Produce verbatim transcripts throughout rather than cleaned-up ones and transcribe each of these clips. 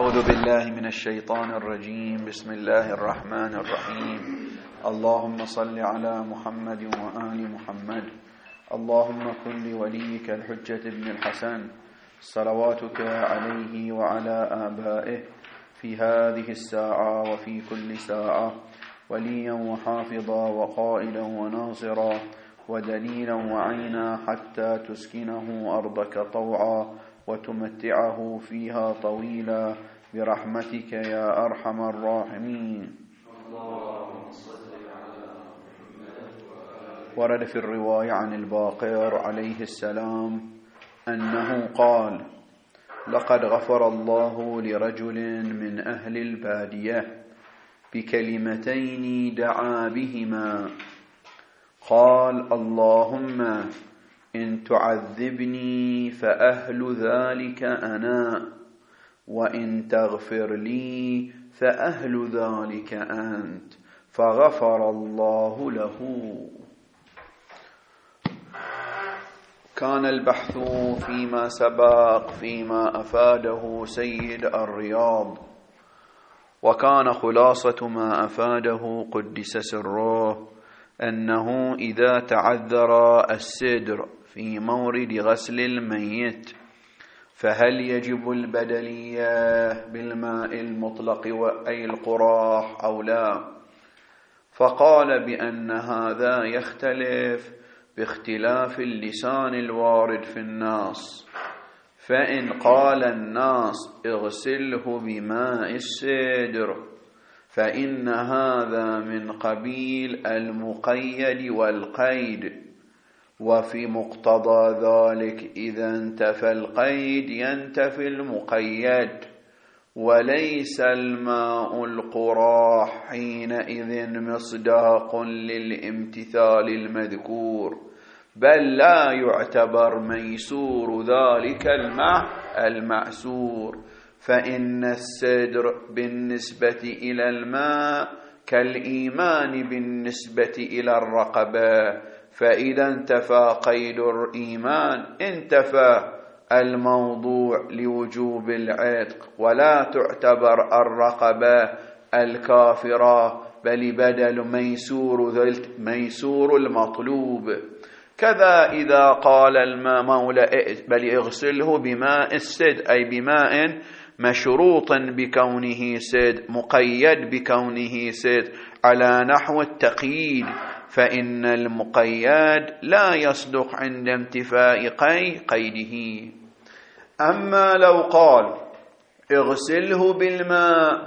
أعوذ بالله من الشيطان الرجيم. بسم الله الرحمن الرحيم. اللهم صل على محمد وآل محمد. اللهم كن لوليك الحجة بن الحسن صلواتك عليه وعلى آبائه في هذه الساعة وفي كل ساعة وليا وحافظا وقائلا وناصرا ودليلا وعينا حتى تسكنه أرضك طوعا وتمتعه فيها طويلا برحمتك يا أرحم الراحمين. ورد في الرواية عن الباقر عليه السلام أنه قال: لقد غفر الله لرجل من أهل البادية بكلمتين دعا بهما، قال: اللهم إن تعذبني فأهل ذلك أنا، وإن تغفر لي فأهل ذلك أنت، فغفر الله له. كان البحث فيما سبق فيما أفاده سيد الرياض، وكان خلاصة ما أفاده قدس سره أنه إذا تعذر السدر في مورد غسل الميت فهل يجب البدلية بالماء المطلق أي القراح أو لا؟ فقال بأن هذا يختلف باختلاف اللسان الوارد في النص، فإن قال الناس اغسله بماء السدر فإن هذا من قبيل المقيد والقيد، وفي مقتضى ذلك إذا انتفى القيد ينتفي المقيد، وليس الماء القراح حينئذ مصداق للامتثال المذكور، بل لا يعتبر ميسور ذلك الماء المأسور، فإن السدر بالنسبة إلى الماء كالإيمان بالنسبة إلى الرقبة، فإذا انتفى قيد الإيمان انتفى الموضوع لوجوب العتق، ولا تعتبر الرقبة الكافرة بل بدل ميسور ميسور المطلوب. كذا إذا قال الماء مولى بل اغسله بماء السد أي بماء مشروط بكونه سد مقيد بكونه سد على نحو التقييد، فإن المقيد لا يصدق عند انتفاء قيده. أما لو قال اغسله بالماء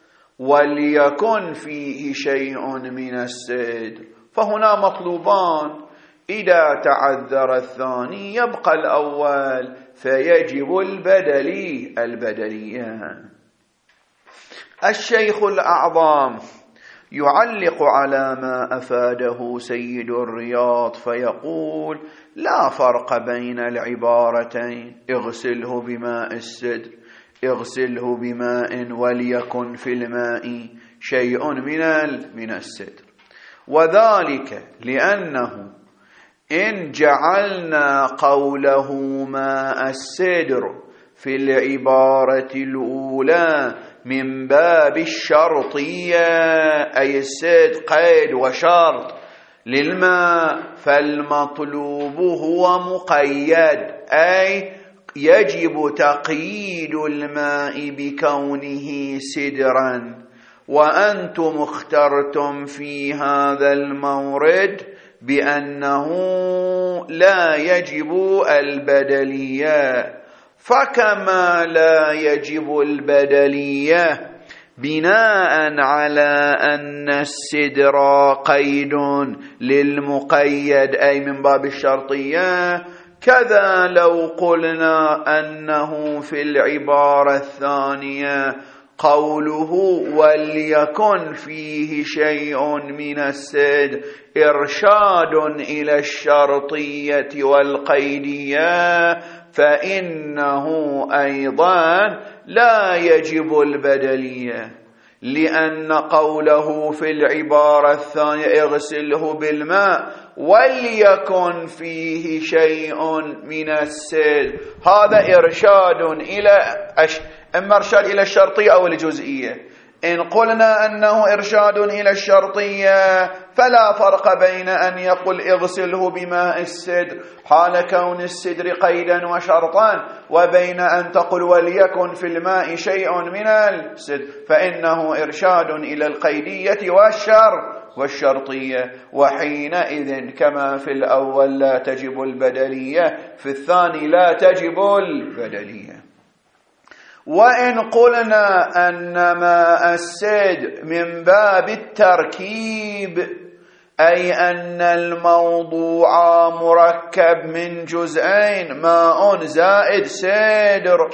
وليكن فيه شيء من السد فهنا مطلوبان، إذا تعذر الثاني يبقى الأول فيجب البدلي البدلية. الشيخ الأعظم يعلق على ما أفاده سيد الرياض فيقول: لا فرق بين العبارتين اغسله بماء السدر اغسله بماء وليكن في الماء شيء من من السدر، وذلك لأنه إن جعلنا قوله ماء السدر في العبارة الأولى من باب الشرطية أي السد قيد وشرط للماء، فالمطلوب هو مقيد أي يجب تقييد الماء بكونه سدرا، وأنتم اخترتم في هذا المورد بأنه لا يجب البدلية، فكما لا يجب البدلية بناء على أن السدر قيد للمقيد أي من باب الشرطية، كذا لو قلنا أنه في العبارة الثانية قوله وليكن فيه شيء من السد إرشاد إلى الشرطية والقيدية، فإنه أيضا لا يجب البدلية، لأن قوله في العبارة الثانية اغسله بالماء وليكن فيه شيء من السد هذا إرشاد إلى إما إرشاد إلى الشرطية أو الجزئية. إن قلنا أنه إرشاد إلى الشرطية فلا فرق بين أن يقول اغسله بماء السدر حال كون السدر قيدا وشرطا وبين أن تقول وليكن في الماء شيء من السدر، فإنه إرشاد إلى القيدية والشر والشرطية. وحينئذ كما في الأول لا تجب البدلية، في الثاني لا تجب البدلية. وإن قلنا أن ماء السدر من باب التركيب، أي أن الموضوع مركب من جزئين ماء زائد سدر،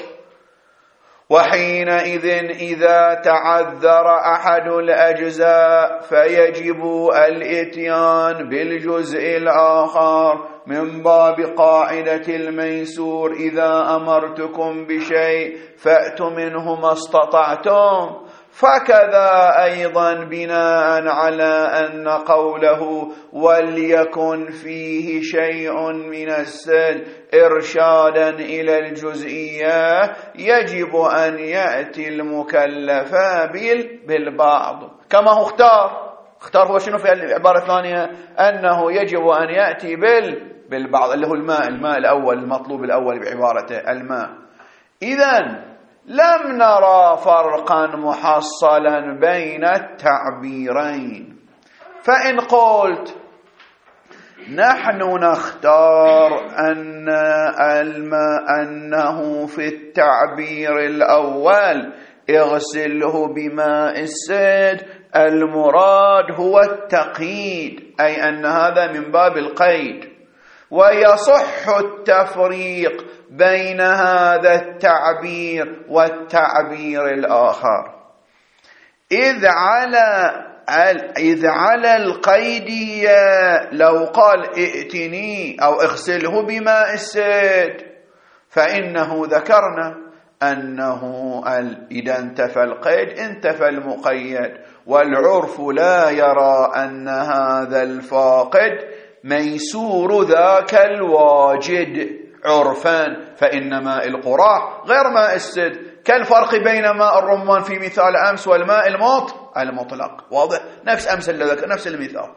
وحينئذ إذا تعذر أحد الأجزاء فيجب الإتيان بالجزء الآخر من باب قاعدة الميسور: إذا أمرتكم بشيء فأتوا منه ما استطعتم. فكذا أيضا بناء على أن قوله وليكن فيه شيء من السدر إرشادا إلى الجزئية يجب أن يأتي المكلف بالبعض كما هو اختار. اختار هو شنو في العبارة الثانية؟ أنه يجب أن يأتي بالبعض اللي هو الماء الماء الأول المطلوب الأول بعبارته الماء. إذن لم نرى فرقا محصلا بين التعبيرين. فإن قلت نحن نختار أن الماء أنه في التعبير الأول اغسله بماء السدر، المراد هو التقييد، أي أن هذا من باب القيد، ويصح التفريق بين هذا التعبير والتعبير الآخر، إذ على إذ على القيدية لو قال ائتني أو اغسله بماء السدر فإنه ذكرنا أنه إذا انتفى القيد انتفى المقيد، والعرف لا يرى أن هذا الفاقد ميسور ذاك الواجد عرفا، فإن ماء القراح غير ماء السدر، كالفرق بين ماء الرمان في مثال أمس والماء المط المطلق. واضح؟ نفس أمس نفس المثال.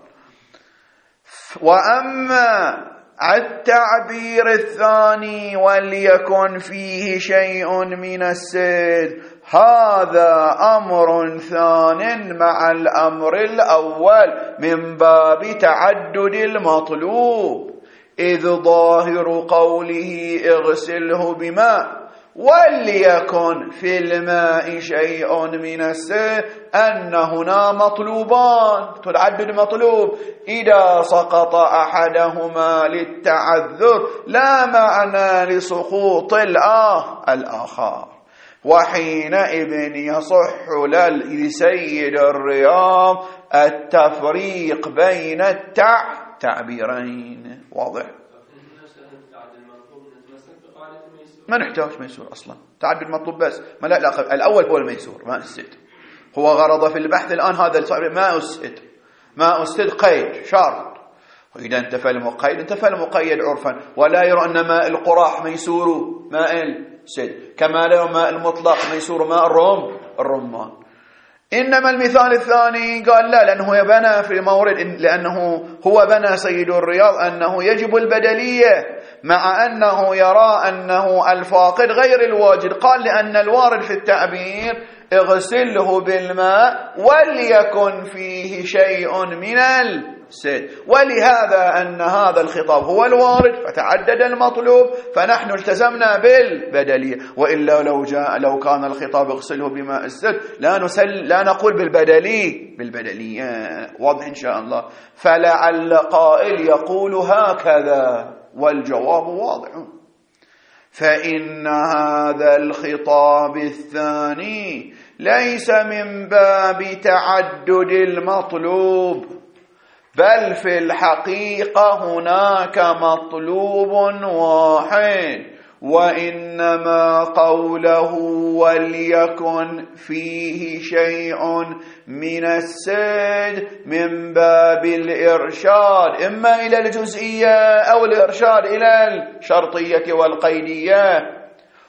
وأما التعبير الثاني وليكن فيه شيء من السدر، هذا أمر ثان مع الأمر الأول من باب تعدد المطلوب، إذ ظاهر قوله اغسله بماء وليكن في الماء شيء من السدر أن هنا مطلوبان، تعدد مطلوب، إذا سقط أحدهما للتعذر لا معنى لسقوط الآخر، وحينئذ يصح لسيد الرياض التفريق بين التعبيرين. واضح؟ ما نحتاج ميسور أصلا، تعدد مطلوب بس، ما لا علاقة. الأول هو الميسور ماء السدر، هو غرض في البحث الآن هذا ماء السدر، ماء السدر قيد شرط، وإذا انتفى المقيد انتفى المقيد عرفا، ولا يرى أن ماء القراح ميسور ماء السدر، كما لا يرى ماء المطلق ميسور ماء الرم الرمان. إنما المثال الثاني قال لا، لأنه يبنى في مورد، لأنه هو بنى سيد الرياض أنه يجب البدلية مع أنه يرى أنه الفاقد غير الواجد، قال لأن الوارد في التعبير اغسله بالماء وليكن فيه شيء من السدر، ولهذا أن هذا الخطاب هو الوارد فتعدد المطلوب، فنحن التزمنا بالبدلية. وإلا لو جاء لو كان الخطاب اغسله بماء السدر لا نسل لا نقول بالبدلي بالبدلية. واضح إن شاء الله. فلعل قائل يقول هكذا، والجواب واضح، فإن هذا الخطاب الثاني ليس من باب تعدد المطلوب، بل في الحقيقة هناك مطلوب واحد، وإنما قوله وليكن فيه شيء من السدر من باب الإرشاد إما إلى الجزئية أو الإرشاد إلى الشرطية والقيدية،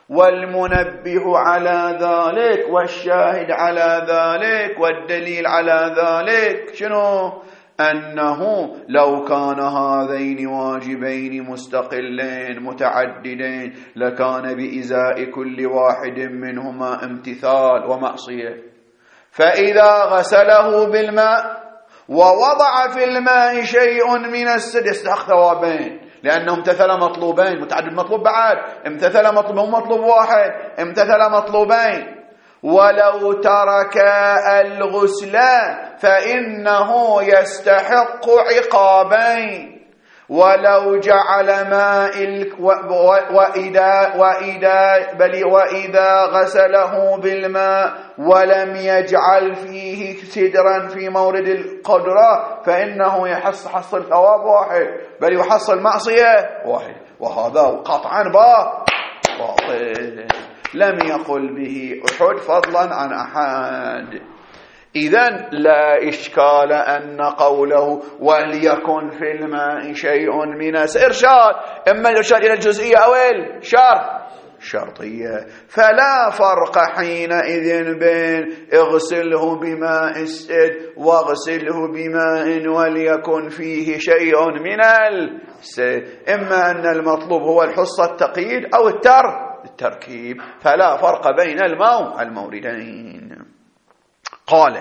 والمنبه على ذلك والشاهد على ذلك والدليل على ذلك شنو؟ أنه لو كان هذين واجبين مستقلين متعددين لكان بإزاء كل واحد منهما امتثال ومعصية. فإذا غسله بالماء ووضع في الماء شيء من السد يستحق ثوابين، لأنه امتثل مطلوبين. متعدد مطلوب بعد، امتثل مطلوب، مو مطلوب واحد، امتثل مطلوبين. ولو ترك الغسل فإنه يستحق عقابين. ولو جعل ماء وإذا وإذا بل وإذا غسله بالماء ولم يجعل فيه سدرا في مورد القدرة فإنه يحصل ثواب واحد بل يحصل معصية واحد، وهذا قطعا باطل لم يقل به أحد فضلا عن أحد. إذن لا إشكال أن قوله وليكن في الماء شيء من إرشاد، إما الإرشاد إلى الجزئية أو الشرط شرطية، فلا فرق حينئذ بين اغسله بماء السد واغسله بماء وليكن فيه شيء من السد. إما أن المطلوب هو الحصة التقييد أو التر التركيب، فلا فرق بين الماء الموردين. قال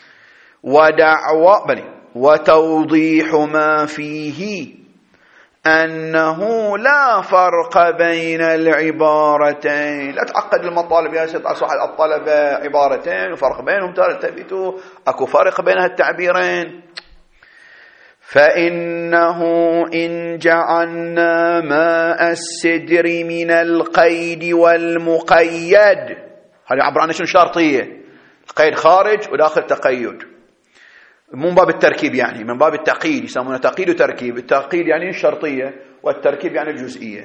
ودعوى بل وتوضيح ما فيه أنه لا فرق بين العبارتين. لا تعقد المطالب يا سيد أصح الطلبة، عبارتين وفرق بينهم تلتفتوا، أكو فرق بين هالتعبيرين. فإنه إن جعلنا ماء السدر من القيد والمقيد، هذه عبر عن شنو؟ شرطية، القيد خارج وداخل تقيد، من باب التركيب، يعني من باب التقييد، يسمونه تقييد وتركيب. التقييد يعني الشرطية والتركيب يعني الجزئية.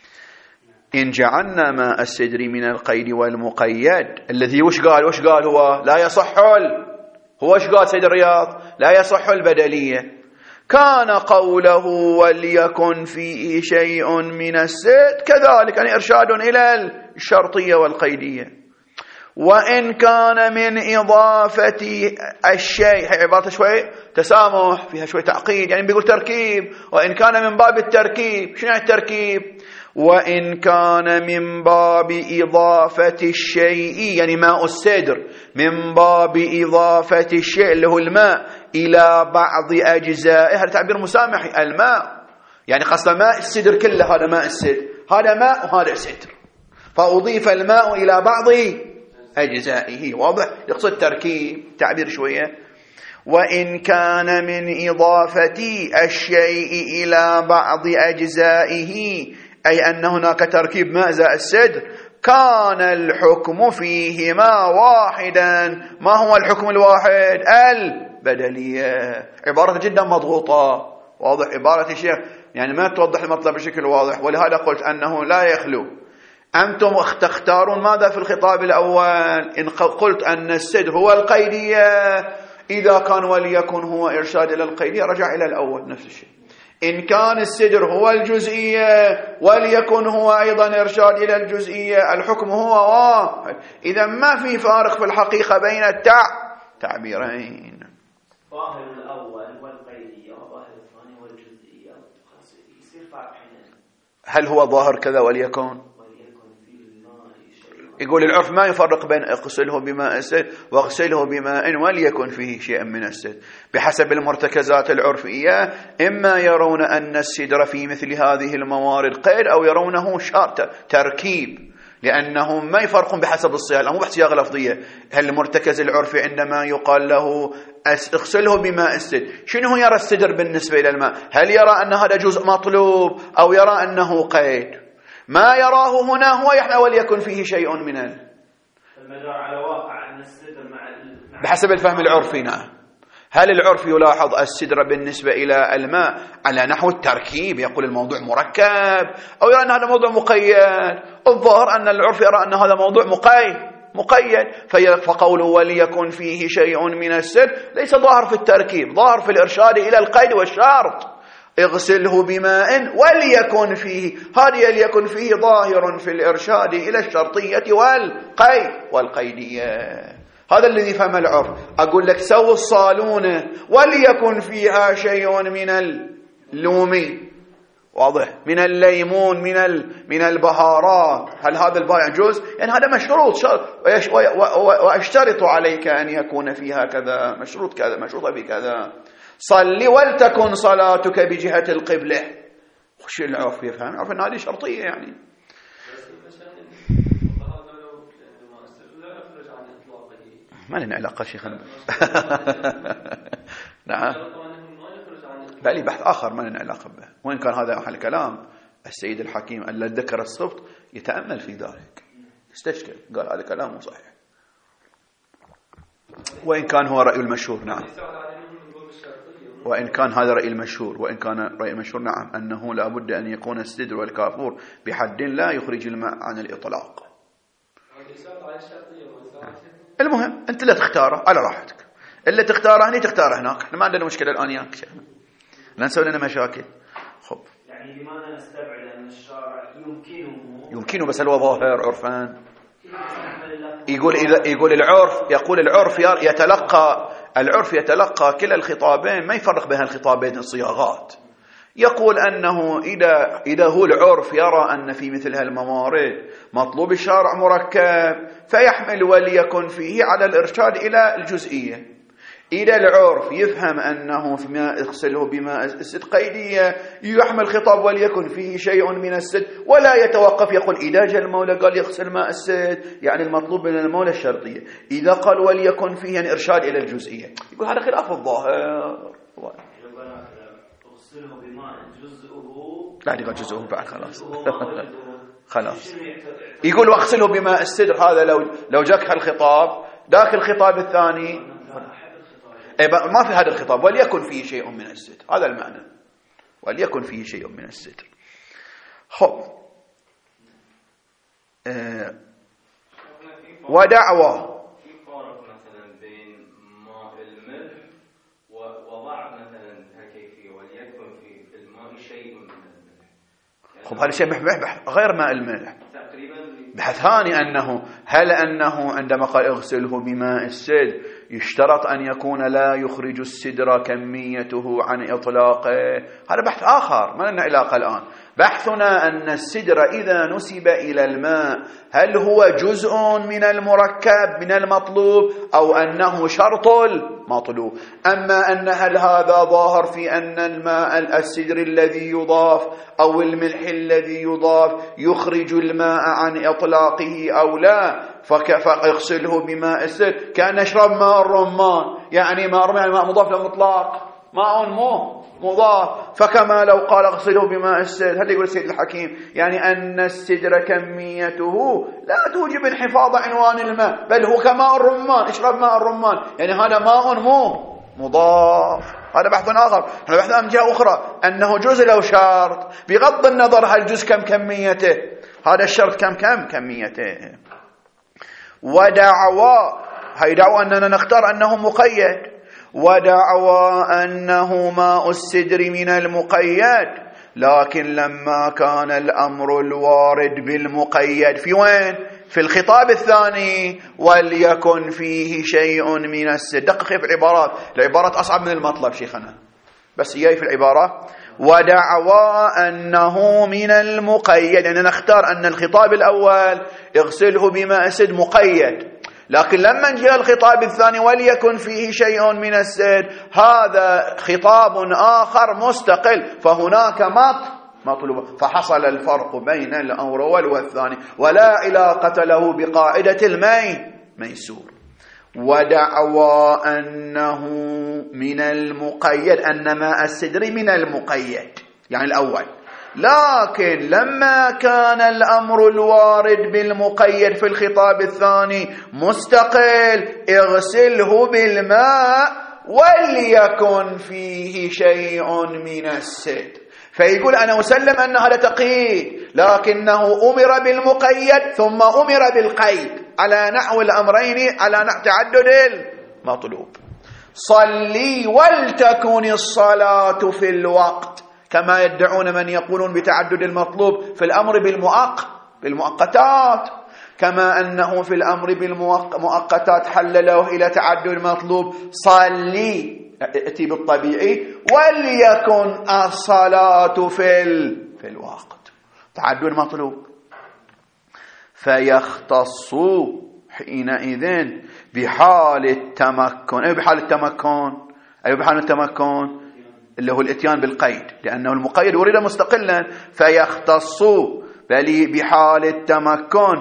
إن جعلنا ماء السدر من القيد والمقيد، الذي وش قال وش قال هو لا يصح هو وش قال سيد الرياض؟ لا يصح البدلية. كان قوله وليكن فيه شيء من السد كذلك، يعني إرشاد إلى الشرطية والقيدية. وإن كان من إضافة الشيء، هي عبارة شوي تسامح فيها شوي تعقيد، يعني بيقول تركيب. وإن كان من باب التركيب، شنو التركيب؟ وإن كان من باب إضافة الشيء، يعني ماء السدر من باب إضافة الشيء اللي هو الماء إلى بعض أجزائه، هذا تعبير مسامحي. الماء يعني قصد ماء السدر كله، هذا ماء السدر، هذا ماء وهذا سدر، فأضيف الماء إلى بعض أجزائه. واضح؟ يقصد تركيب، تعبير شوية. وإن كان من إضافة الشيء إلى بعض أجزائه، أي أن هناك تركيب ماء زائد السدر، كان الحكم فيهما واحدا. ما هو الحكم الواحد؟ البدلية. عبارة جدا مضغوطة. واضح؟ عبارة الشيخ يعني ما توضح المطلب بشكل واضح، ولهذا قلت أنه لا يخلو. أنتم تختارون ماذا في الخطاب الأول؟ إن قلت أن السدر هو القيدية، إذا كان وليكن هو إرشاد إلى القيدية رجع إلى الأول نفس الشيء. إن كان السدر هو الجزئية وليكن هو أيضا إرشاد إلى الجزئية، الحكم هو واحد. إذا ما في فارق في الحقيقة بين التعبيرين. ظاهر الأول والقيدية وظاهر الثاني والجزئية، يصير فارق هنا. هل هو ظاهر كذا وليكن؟ يقول العرف ما يفرق بين اغسله بماء السد واغسله بماء وليكن فيه شيء من السد، بحسب المرتكزات العرفية. إما يرون أن السدر في مثل هذه الموارد قيد، أو يرونه شرط تركيب، لأنهم ما يفرقون بحسب الصيغة، مو بصيغة لفظية. هل المرتكز العرفي عندما يقال له اغسله بماء السد، شنو يرى السدر بالنسبة إلى الماء؟ هل يرى أن هذا جزء مطلوب أو يرى أنه قيد؟ ما يراه هنا هو يحنى وليكن فيه شيء من المدار على واقع أن السدر مع بحسب الفهم العرفي. نعم. هل العرف يلاحظ السدر بالنسبة إلى الماء على نحو التركيب، يقول الموضوع مركب، أو يرى أن هذا موضوع مقيد؟ الظاهر أن العرف يرى أن هذا موضوع مقيد مقيد فقوله وليكن فيه شيء من السدر ليس ظاهر في التركيب، ظاهر في الإرشاد إلى القيد والشرط. اغسله بماء وليكن فيه، هذه ليكن فيه ظاهر في الإرشاد إلى الشرطية والقيد والقيدية. هذا الذي فهم العرف. أقول لك سو الصالونة وليكن فيها شيء من اللومي، واضح، من الليمون، من من البهارات، هل هذا البائع جزء؟ يعني هذا مشروط، واشترط عليك أن يكون فيها كذا، مشروط كذا، مشروط بكذا. صلي ولتكن صلاتك بجهة القبلة. خش العرف يفهم، عرف أن هذه شرطية يعني. ما لنا علاقة شيخنا. نعم، بل بحث آخر ما لنا علاقة به، وإن كان هذا محل كلام السيد الحكيم الذي ذكر السبط يتأمل في ذلك، استشكل، قال هذا كلام صحيح، وإن كان هو رأي المشهور. نعم، وإن كان هذا رأي المشهور، وإن كان رأي المشهور نعم أنه لا بد أن يكون السدر والكافور بحد لا يخرج الماء عن الإطلاق. المهم أنت لا تختاره على راحتك، اللي تختاره هنا تختاره هناك، احنا ما عندنا مشكلة الآن ياك شيخنا، لا نسوي لنا مشاكل. خب يعني لماذا نستبعد أن الشارع يمكنه يمكنه بس هو ظاهر عرفان. يقول إذا يقول العرف، يقول العرف يتلقى العرف يتلقى كلا الخطابين، ما يفرق بين الخطابين الصياغات. يقول أنه إذا إذا هو العرف يرى أن في مثل هالموارد مطلوب الشارع مركب فيحمل وليكن فيه على الإرشاد إلى الجزئية. إذا العرف يفهم أنه في ماء اغسله بماء السد قيدية يحمل خطاب وليكن فيه شيء من السد، ولا يتوقف يقول إذا جاء المولى قال يغسل ماء السد يعني المطلوب من المولى الشرطية، إذا قال وليكن فيه يعني إرشاد إلى الجزئية. يقول هذا خلاف الظاهر. اغسله بماء جزءه لا يقول جزءه بعد خلاص خلاص. يقول واغسله بماء السدر، هذا لو لو جاك هالخطاب، ذاك الخطاب الثاني ما في هذا الخطاب وليكن فيه شيء من الستر، هذا المعنى، وليكن فيه شيء من الستر. خب أه ودعوة في فرق مثلا بين ماء الملح ووضع مثلا هالكيفية وليكن في الماء شيء من الملح. خب هذا شيء بحث غير ماء الملح، تقريبا بحث ثاني أنه هل أنه عندما قال اغسله بماء السدر يشترط أن يكون لا يخرج السدر كميته عن إطلاقه، هذا بحث آخر ما لنا علاقة الآن. بحثنا أن السدر إذا نسب إلى الماء هل هو جزء من المركب من المطلوب أو أنه شرط المطلوب. أما أن هل هذا ظاهر في أن الماء السدر الذي يضاف أو الملح الذي يضاف يخرج الماء عن إطلاقه أو لا، فاغسله بماء السدر كأن نشرب ماء الرمان، يعني ماء الرمان يعني ماء مضاف للمطلق، ماء مو مضاف. فكما لو قال اغسله بماء السدر، هل يقول السيد الحكيم يعني أن السدر كميته لا توجب انحفاظ عنوان الماء، بل هو كماء الرمان، اشرب ماء الرمان، يعني هذا ماء مو مضاف. هذا بحث آخر. هذا بحث أمجاء أخرى أنه جزء لو شرط، بغض النظر هل الجزء كم كميته، هذا الشرط كم كم كميته. ودعوى، هي دعوى أننا نختار أنه مقيد، ودعوى أنه ماء السدر من المقيد، لكن لما كان الأمر الوارد بالمقيد في وين؟ في الخطاب الثاني وليكن فيه شيء من السدر. دقق في العبارات، العبارات أصعب من المطلب شيخنا، بس إياي في العبارة. ودعوى أنه من المقيد، يعني نختار أن الخطاب الأول اغسله بماء السدر مقيد، لكن لما جاء الخطاب الثاني وليكن فيه شيء من السدر هذا خطاب آخر مستقل، فهناك مط مطلوب، فحصل الفرق بين الأول والثاني ولا علاقة له بقاعدة المي ميسور. ودعوى أنه من المقيد، أن ماء السدر من المقيد يعني الأول، لكن لما كان الأمر الوارد بالمقيد في الخطاب الثاني مستقل اغسله بالماء وليكن فيه شيء من السدر. فيقول أنا أسلم أن هذا تقييد، لكنه أمر بالمقيد ثم أمر بالقيد على نحو الأمرين، على نحو تعدد المطلوب. صلي ولتكن الصلاة في الوقت، كما يدعون من يقولون بتعدد المطلوب في الأمر بالمؤق بالمؤقتات، كما أنه في الأمر بالمؤقتات حلله إلى تعدد المطلوب صلي ائتي بالطبيعي وليكن الصلاة في في الوقت، تعدد المطلوب. فيختص حينئذ بحال التمكن. أي بحال التمكن؟ أي بحال التمكن اللي هو الاتيان بالقيد، لأنه المقيد ورد مستقلا. فيختص بل بحال التمكن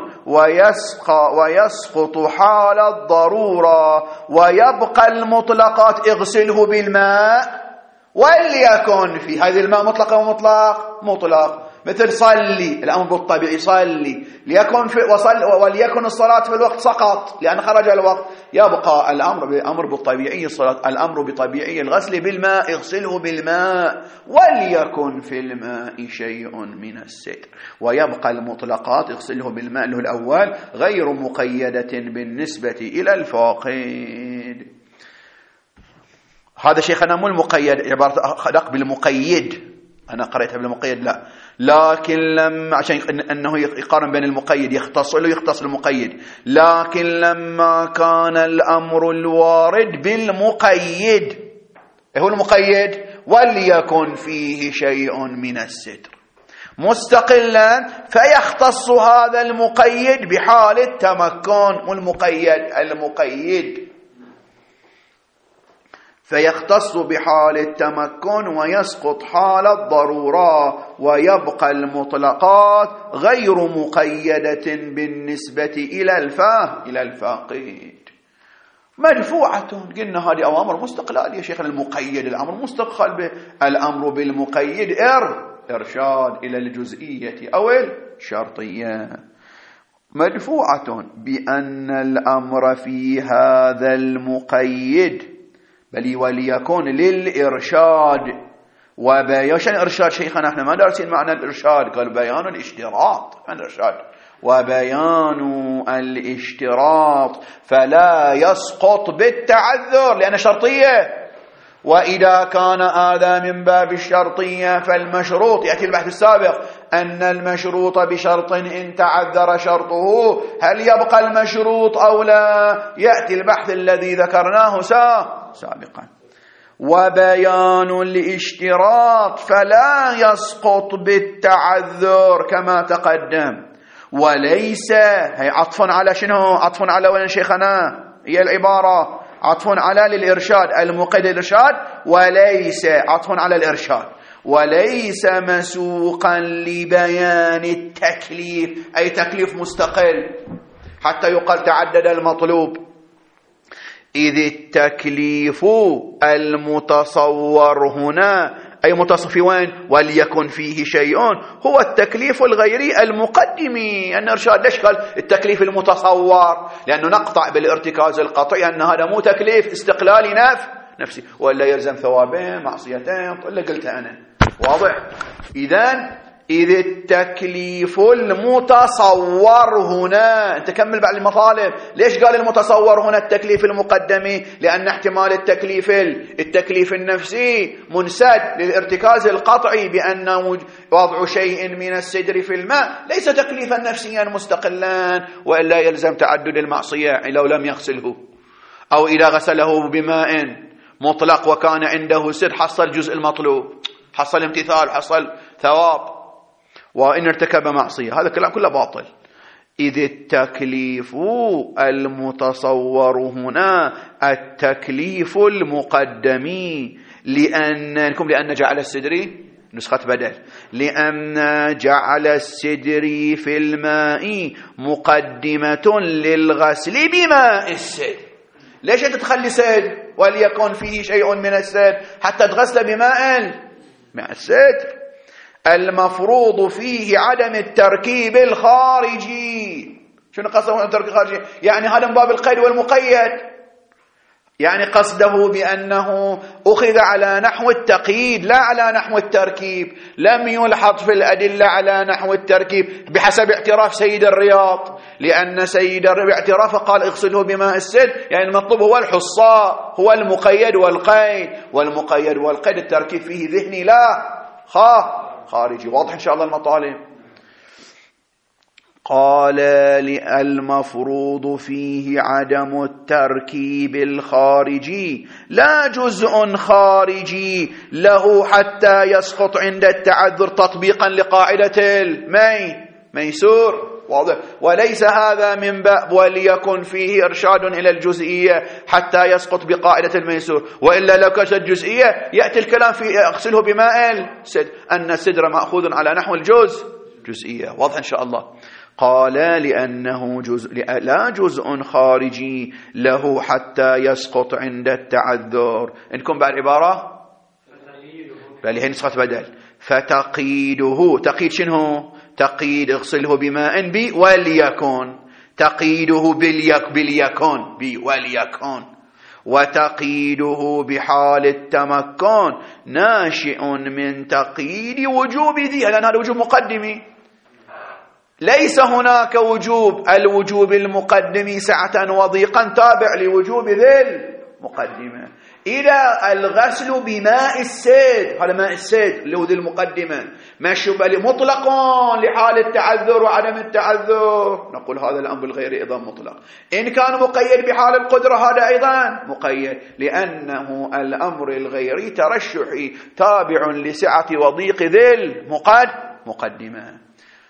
ويسقط حال الضرورة ويبقى المطلقات اغسله بالماء وليكن في هذه الماء مطلق ومطلق مطلق، مثل صلي الأمر بالطبيعي صلي ليكن في وصل وليكن الصلاة في الوقت سقط لأن خرج الوقت، يبقى الأمر بالأمر بالطبيعي الصلاة الأمر بطبيعي الغسل بالماء اغسله بالماء وليكن في الماء شيء من الستر، ويبقى المطلقات اغسله بالماء اللي هو الأول غير مقيدة بالنسبة إلى الفاقد. هذا شيخنا مو المقيد، عبارة خلق بالمقيد، أنا قرأتها بالمقيد لا، لكن لما عشان أنه يقارن بين المقيد يختص له يختص المقيد، لكن لما كان الأمر الوارد بالمقيد هو المقيد وليكن فيه شيء من الستر مستقلا، فيختص هذا المقيد بحال التمكن والمقيد المقيد فيختص بحال التمكن ويسقط حال الضرورة ويبقى المطلقات غير مقيدة بالنسبة إلى الفاه إلى الفاقد مدفوعة. قلنا هذه أوامر مستقلة يا شيخنا، المقيد الأمر مستقل به، الأمر بالمقيد إر إرشاد إلى الجزئية أو الشرطية، مدفوعة بأن الأمر في هذا المقيد بل وليكن للإرشاد وبيان. شان إرشاد شيخنا احنا ما دارسين معنى الإرشاد، قال بيان الاشتراط عن الإرشاد وبيان الاشتراط فلا يسقط بالتعذر لأنه شرطية، وإذا كان هذا من باب الشرطية فالمشروط يأتي البحث السابق أن المشروط بشرط إن تعذر شرطه هل يبقى المشروط أو لا، يأتي البحث الذي ذكرناه سابقا. وبيان الاشتراط فلا يسقط بالتعذر كما تقدم، وليس هي عطف على شنو؟ عطف على وين شيخنا؟ هي العبارة عطف على للإرشاد المقيد الإرشاد، وليس عطف على الإرشاد، وليس مسوقا لبيان التكليف أي تكليف مستقل حتى يقال تعدد المطلوب، إذ التكليف المتصور هنا أي متصف وين؟ وليكن فيه شيء هو التكليف الغيري المقدمي. أن إرشاد ليش قال التكليف المتصور؟ لأنه نقطع بالارتكاز القطعي أن هذا مو تكليف استقلالي نف نفسي ولا يلزم ثوابين معصيتين اللي قلتها أنا واضح. إذن إذ التكليف المتصور هنا، أنت كمل بعد المطالب. ليش قال المتصور هنا التكليف المقدمي؟ لأن احتمال التكليف التكليف النفسي منسد للارتكاز القطعي بأن وضع شيء من السدر في الماء ليس تكليفا نفسيا مستقلا، وإلا يلزم تعدد المعصية لو لم يغسله، أو إذا غسله بماء مطلق وكان عنده سدر حصل جزء المطلوب، حصل امتثال، حصل ثواب، وإن ارتكب معصية. هذا الكلام كله باطل. إذ التكليف المتصور هنا التكليف المقدمي لأنكم لأن جعل السدري نسخة بدل لأن جعل السدري في الماء مقدمة للغسل بماء السدر. ليش أنت تخلي سدر وليكن فيه شيء من السدر حتى تغسل بماء مع السدر؟ المفروض فيه عدم التركيب الخارجي. شنو قصده التركيب الخارجي؟ يعني هذا من باب القيد والمقيد، يعني قصده بأنه أخذ على نحو التقييد لا على نحو التركيب، لم يلحظ في الأدلة على نحو التركيب بحسب اعتراف سيد الرياض، لأن سيد الرياض اعترافه قال اغسله بماء السدر، يعني المطلوب هو الحصاء، هو المقيد والقيد، والمقيد والقيد التركيب فيه ذهني لا خا خارجي. واضح إن شاء الله المطالب. قال المفروض فيه عدم التركيب الخارجي لا جزء خارجي له حتى يسقط عند التعذر تطبيقا لقاعدة المي ميسور. واضح. وليس هذا من باب وليكن فيه إرشاد إلى الجزئية حتى يسقط بقاعدة الميسور، وإلا لو كانت الجزئية يأتي الكلام في أغسله بماء السدر، أن السدر مأخوذ على نحو الجزء جزئية. واضح إن شاء الله. قال لأنه جزء لا جزء خارجي له حتى يسقط عند التعذر. إنكم بعد عبارة بل هي نسخة بدل. فتقيده تقيد شنو؟ تقيد اغسله بماء بي وليكن، تقيده باليك باليكن بي وليكن، وتقيده بحال التمكن ناشئ من تقييد وجوب ذي، لأن هذا وجوب مقدمي. ليس هناك وجوب الوجوب المقدمي سعة وضيقا تابع لوجوب ذي المقدمة. إذا الغسل بماء السيد، هذا ماء السيد اللي هو ذي المقدمة مشروب مطلق لحال التعذر وعدم التعذر، نقول هذا الأمر الغير أيضا مطلق. إن كان مقيد بحال القدرة هذا أيضا مقيد، لأنه الأمر الغيري ترشحي تابع لسعة وضيق ذي المقدمة.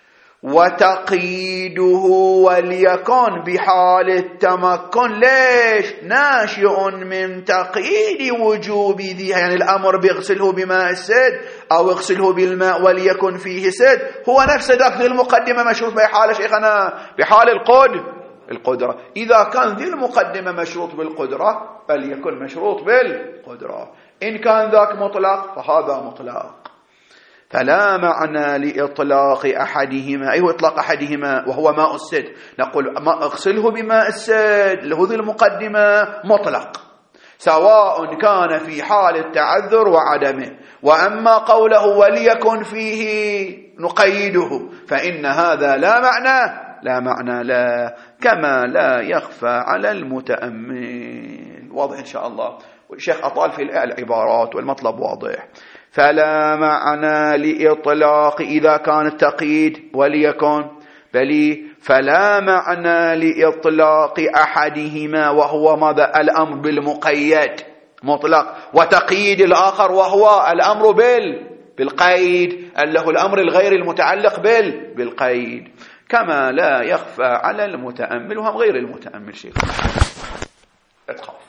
وتقييده وليكن بحال التمكن ليش؟ ناشئ من تقييد وجوب ذي، يعني الأمر بيغسله بماء السد أو اغسله بالماء وليكن فيه سد هو نفس ذاك ذي المقدمة مشروط بحال شيخنا بحال القد القدرة. إذا كان ذي المقدمة مشروط بالقدرة فليكن مشروط بالقدرة. إن كان ذاك مطلق فهذا مطلق. فلا معنى لإطلاق أحدهما، أي إطلاق أحدهما وهو ماء السد، نقول اغسله بماء السد له ذي المقدمة مطلق سواء كان في حال التعذر وعدمه. وأما قوله وليكن فيه نقيده فإن هذا لا معنى لا معنى لا، كما لا يخفى على المتأمل. واضح إن شاء الله. والشيخ أطال في العبارات والمطلب واضح. فلا معنى لإطلاق إذا كان التقييد وليكن بل فلا معنى لإطلاق أحدهما وهو ماذا؟ الأمر بالمقيد مطلق، وتقييد الآخر وهو الأمر بال بالقيد له الأمر الغير المتعلق بال بالقيد، كما لا يخفى على المتأمل وهم غير المتأمل شيء. اتخاف.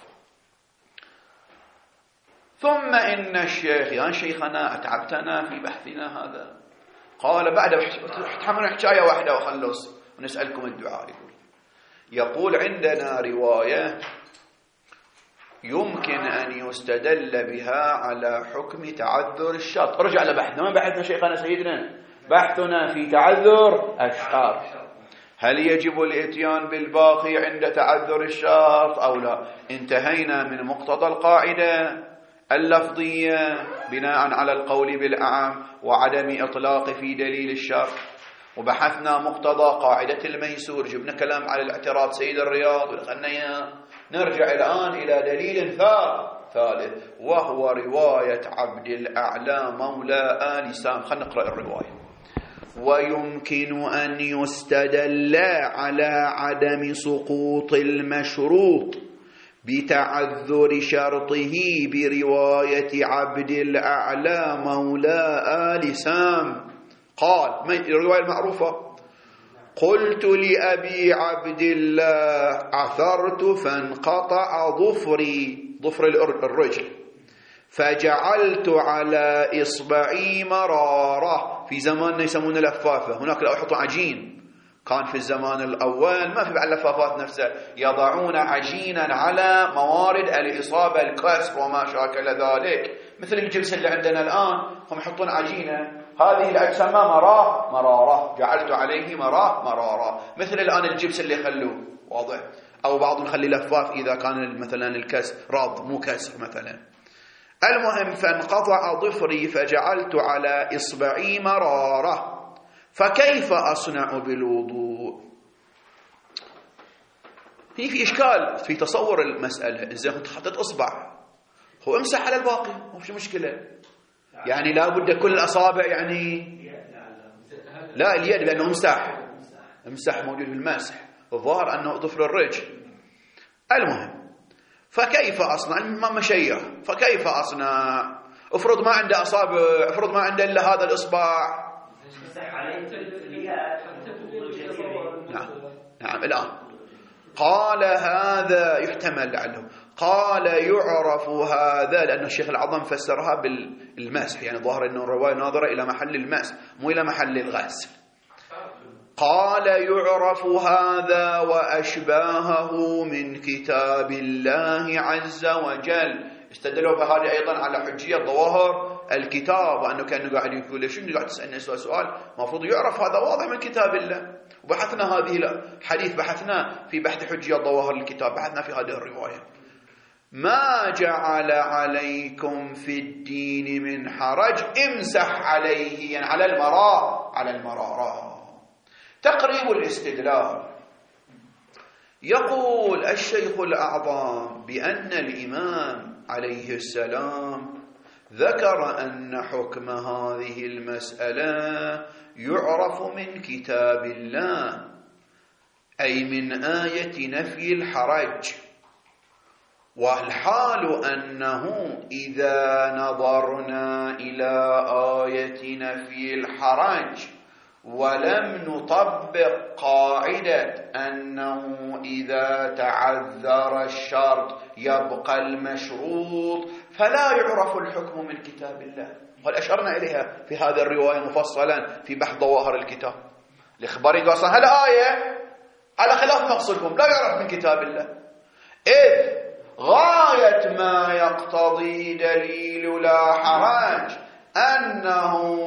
ثم إن الشيخ يا شيخنا أتعبتنا في بحثنا هذا. قال بعد تحمل حكاية واحدة وخلص ونسألكم الدعاء. يقول عندنا رواية يمكن أن يستدل بها على حكم تعذر الشرط. ارجع لبحثنا، ما بحثنا شيخنا سيدنا؟ بحثنا في تعذر الشرط. هل يجب الاتيان بالباقي عند تعذر الشرط أو لا؟ انتهينا من مقتضى القاعدة اللفظية بناء على القول بالأعم وعدم إطلاق في دليل الشرط، وبحثنا مقتضى قاعدة الميسور، جبنا كلام على الاعتراض سيد الرياض والغنية. نرجع الآن إلى دليل ثالث وهو رواية عبد الأعلى مولى آل سام. خلينا نقرأ الرواية. ويمكن أن يستدل على عدم سقوط المشروط بتعذر شرطه برواية عبد الأعلى مولى آل سام قال، الرواية المعروفة: قلت لأبي عبد الله عثرت فانقطع ظفري، ظفر الرجل، فجعلت على إصبعي مرارة. في زماننا يسمونه لفافة، هناك لا يحطوا عجين. كان في الزمان الأول ما في بعد اللفافات نفسها، يضعون عجينا على موارد الإصابة الكسر وما شاكل ذلك، مثل الجبس اللي عندنا الآن هم يحطون عجينة، هذه الأجسام مراه مرارة، جعلت عليه مراه مرارة، مثل الآن الجبس اللي يخلوه واضح، أو بعض نخلي لفاف إذا كان مثلا الكسر راض مو كسر مثلا. المهم فانقطع ظفري فجعلت على إصبعي مرارة، فكيف أصنع بالوضوء؟ هي في إشكال في تصور المسألة. إذا كنت حطيت إصبع هو امسح على الباقي، ما في مشكلة. يعني لا بد كل الأصابع يعني لا اليد لأنه امسح امسح موجود في المسح، الظاهر أنه طفل الرجل. المهم فكيف أصنع ما مشيه، فكيف أصنع؟ افرض ما عنده أصابع، افرض ما عنده إلا هذا الإصبع. نعم نعم. الآن قال هذا يحتمل لعله، قال يعرف هذا لأن الشيخ العظم فسرها بالمسح، يعني ظاهر أنه الرواية ناظرة إلى محل المسح مو إلى محل الغسل. قال يعرف هذا وأشباهه من كتاب الله عز وجل. استدلوا بهذه أيضا على حجية ظواهر الكتاب، وأنه كان قاعد يقول شنو قاعد تسألني سؤال، المفروض يعرف هذا واضح من كتاب الله. وبحثنا هذه الحديث، بحثنا في بحث حجية ظواهر الكتاب، بحثنا في هذه الرواية. ما جعل عليكم في الدين من حرج امسح عليه، يعني على المرار، على المرارة. تقريب الاستدلال. يقول الشيخ الأعظم بأن الإمام عليه السلام ذكر أن حكم هذه المسألة يعرف من كتاب الله، أي من آية نفي الحرج، والحال أنه إذا نظرنا إلى آية نفي الحرج ولم نطبق قاعدة أنه إذا تعذر الشرط يبقى المشروط فلا يعرف الحكم من كتاب الله. وقد أشرنا إليها في هذه الرواية مفصلا في بحث ظواهر الكتاب. الإخباري قال هالآية على خلاف مقصدكم لا يعرف من كتاب الله، إذ غاية ما يقتضي دليل لا حرج أنه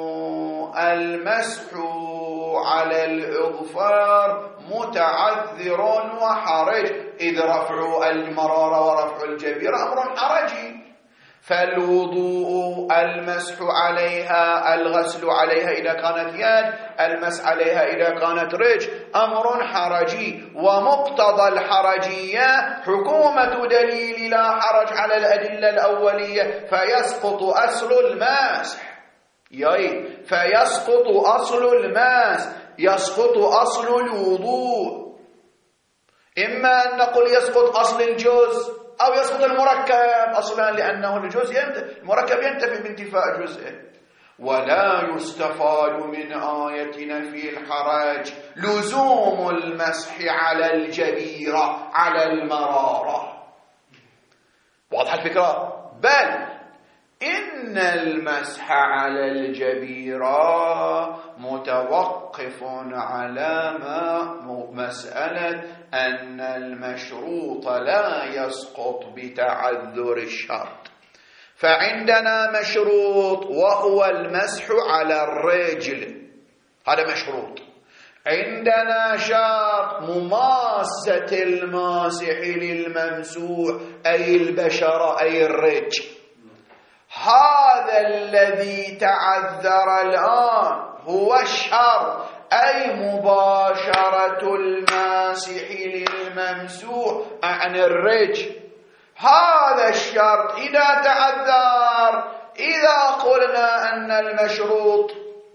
المسح على الإظفار متعذر وحرج، إذ رفع المرارة ورفع الجبيرة أمر حرجي، فالوضوء المسح عليها، الغسل عليها إذا كانت يد، المسح عليها إذا كانت رجل أمر حرجي، ومقتضى الحرجية حكومة دليل لا حرج على الأدلة الأولية، فيسقط أصل المسح، ياي فيسقط أصل الماس، يسقط أصل الوضوء. إما أن نقول يسقط أصل الجزء أو يسقط المركب أصلا، لأنه الجزء ينتفي، المركب ينتفي بانتفاء جزئه. ولا يستفاد من آية نفي الحرج لزوم المسح على الجبيرة على المرارة. واضح الفكرة؟ بل إن المسح على الجبيرة متوقف على ما مسألة أن المشروط لا يسقط بتعذر الشرط. فعندنا مشروط وهو المسح على الرجل، هذا مشروط. عندنا شرط مماسة الماسح للممسوح أي البشرة أي الرجل. هذا الذي تعذر الآن هو الشرط، أي مباشرة الماسح للممسوح عن الرجل. هذا الشرط إذا تعذر، إذا قلنا أن المشروط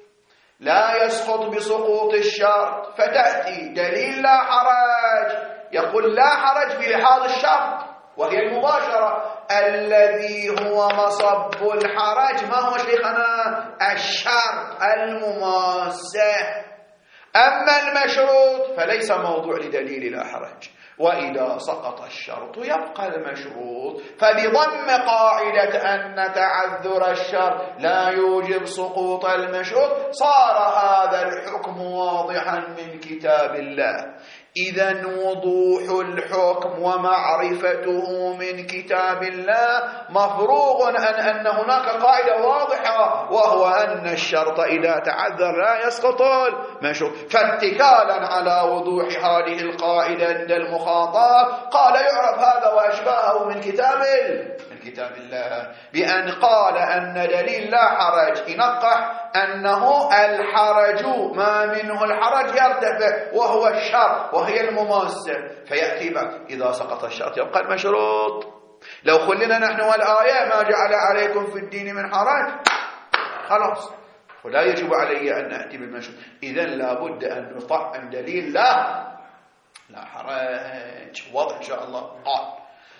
لا يسقط بسقوط الشرط، فتأتي دليل لا حرج يقول لا حرج في لحاظ الشرط وهي المباشرة، الذي هو مصب الحرج ما هو شيخنا؟ الشرط المماسة. أما المشروط فليس موضوع لدليل لا حرج، وإذا سقط الشرط يبقى المشروط. فبضم قاعدة أن تعذر الشرط لا يوجب سقوط المشروط صار هذا الحكم واضحا من كتاب الله. إذن وضوح الحكم ومعرفته من كتاب الله مفروغ عن أن هناك قاعدة واضحة، وهو أن الشرط إذا تعذر لا يسقط المشروط. فاتكالا على وضوح هذه القاعدة عند المخاطب قال يعرف هذا وأشباهه من كتاب من كتاب الله، بأن قال أن دليل لا حرج ينقح أنه الحرج ما منه الحرج يرتفع وهو الشرط وهي المماسة، فيأتي بك إذا سقط الشرط يبقى المشروط. لو خلنا نحن والآية ما جعل عليكم في الدين من حرج خلاص، ولا يجب علي أن أتي بالمشروع. إذن لابد أن نطعم دليل لا لا حرج. واضح إن شاء الله. قال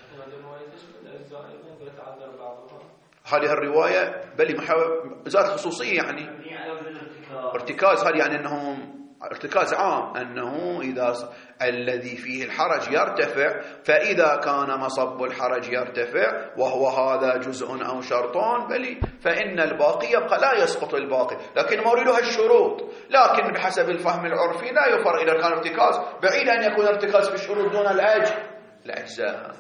هذه الرواية بل ذات خصوصية، يعني ارتكاز، هذه يعني أنه ارتكاز عام، أنه إذا الذي فيه الحرج يرتفع، فإذا كان مصب الحرج يرتفع وهو هذا جزء أو شرطان بل فإن الباقي يبقى، لا يسقط الباقي، لكن موردها الشروط. لكن بحسب الفهم العرفي لا يفرق إذا كان ارتكاز، بعيد أن يكون ارتكاز في الشروط دون الأجل الأجزاء.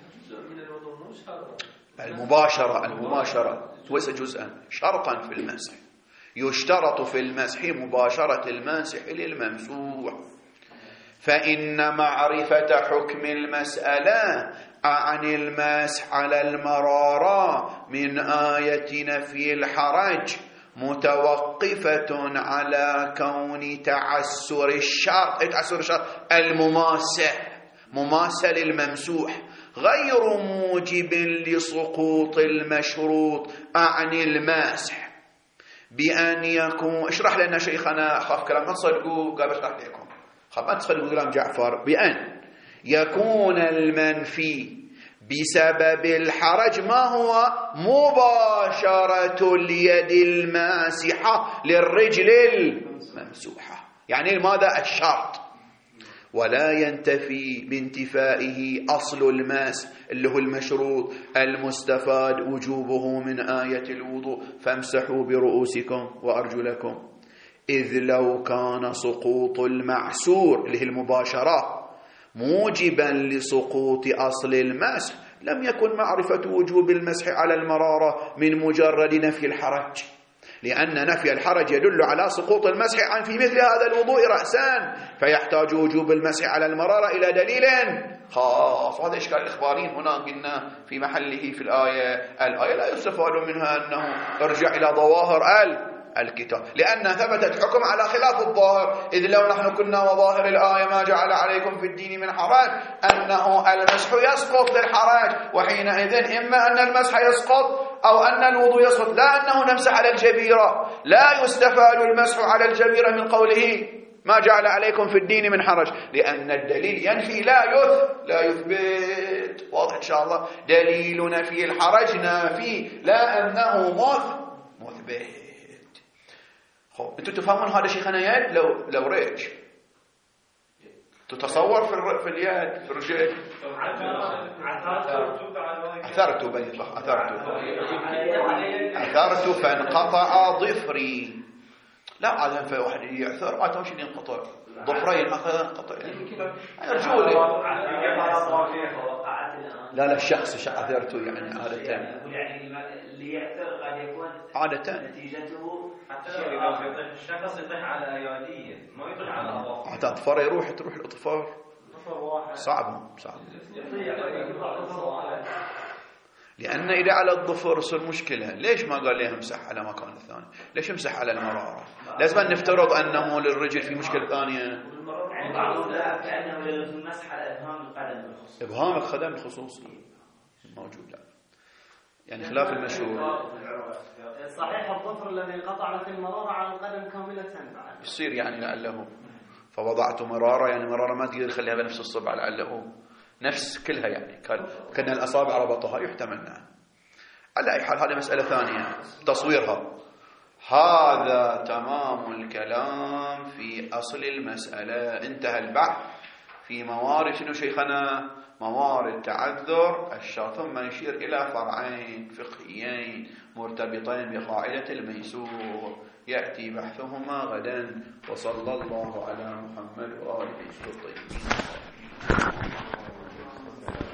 المباشرة المباشرة ليس جزءا، شرطا في المسح، يشترط في المسح مباشرة الماسح للممسوح. فإن معرفة حكم المسألة عن الماسح على المرارة من آية نفي الحرج متوقفة على كون تعسر الشرط، تعسر الشرط المماسة مماثل الممسوح غير موجب لسقوط المشروط عن الماسح، بأن يكون. اشرح لنا شيخنا، أخاف كلام ما تصدقوا، قال اشرح لكم، خاف ما تصدقوا كلام جعفر. بأن يكون المنفي بسبب الحرج ما هو مباشرة اليد الماسحة للرجل الممسوحة، يعني ماذا الشرط، ولا ينتفي بانتفائه أصل الماس اللي هو المشروط المستفاد وجوبه من آية الوضوء فامسحوا برؤوسكم وأرجلكم، إذ لو كان سقوط المعسور اللي هي المباشرة موجبا لسقوط أصل المسح لم يكن معرفة وجوب المسح على المرارة من مجرد نفي الحرج، لأن نفي الحرج يدل على سقوط المسح عن في مثل هذا الوضوء رأسان، فيحتاج وجوب المسح على المرارة إلى دليل خاص. هذا إشكال الإخبارين هنا قلنا في محله في الآية. الآية لا يستفاد منها أنه ارجع إلى ظواهر الكتاب، لأن ثبتت حكم على خلاف الظاهر. إذ لو نحن كنا وظاهر الآية ما جعل عليكم في الدين من حرج أنه المسح يسقط للحرج، وحينئذ إما أن المسح يسقط أو أن الوضوء يسقط، لا أنه نمسح على الجبيرة. لا يستفاد المسح على الجبيرة من قوله ما جعل عليكم في الدين من حرج، لأن الدليل ينفي لا يثبت لا يثبت. واضح إن شاء الله. دليل نفي الحرج نافي لا أنه مثبت. خب انتوا تفهمون هذا شيخنا يد لو لو ريج تتصور في الر... في اليد في الرجل عثرت بني يطلع عثرت عثرت فانقطع ظفري. لا عاد في واحد يعثر عاد مش ينقطع ظفرين انقطع رجولي. لا لا الشخص عثرت يعني عادة يعني اللي يعثر قد يكون عادة نتيجته الشخص يطيح على أياديه ما يطيح على أظافره. حتى أظفار يروح تروح الأظفار صعب صعب، لأن إذا على الظفر يصير مشكلة. ليش ما قال لي امسح على مكان الثاني؟ ليش امسح على المرارة؟ لازم نفترض أنه للرجل في مشكلة ثانية. بعضهم لا كأنه للمسح على إبهام القدم بالخصوص. إبهام القدم بالخصوص موجود، لا يعني خلاف المشهور. صحيح الظفر الذي انقطع في المرارة على القدم كاملة بعد يصير يعني لعله فوضعت مرارة، يعني مرارة ما تقدر تخليها بنفس الصبع، لعله نفس كلها يعني كان الأصابع ربطها يحتمل. نعم. على أي حال هذه مسألة ثانية تصويرها. هذا تمام الكلام في أصل المسألة. انتهى البحث في موارد شنو شيخنا؟ موارد تعذر الشرط، ثم يشير إلى فرعين فقهيين مرتبطين بقاعدة الميسور يأتي بحثهما غدا. وصلى الله على محمد وآله وصحبه.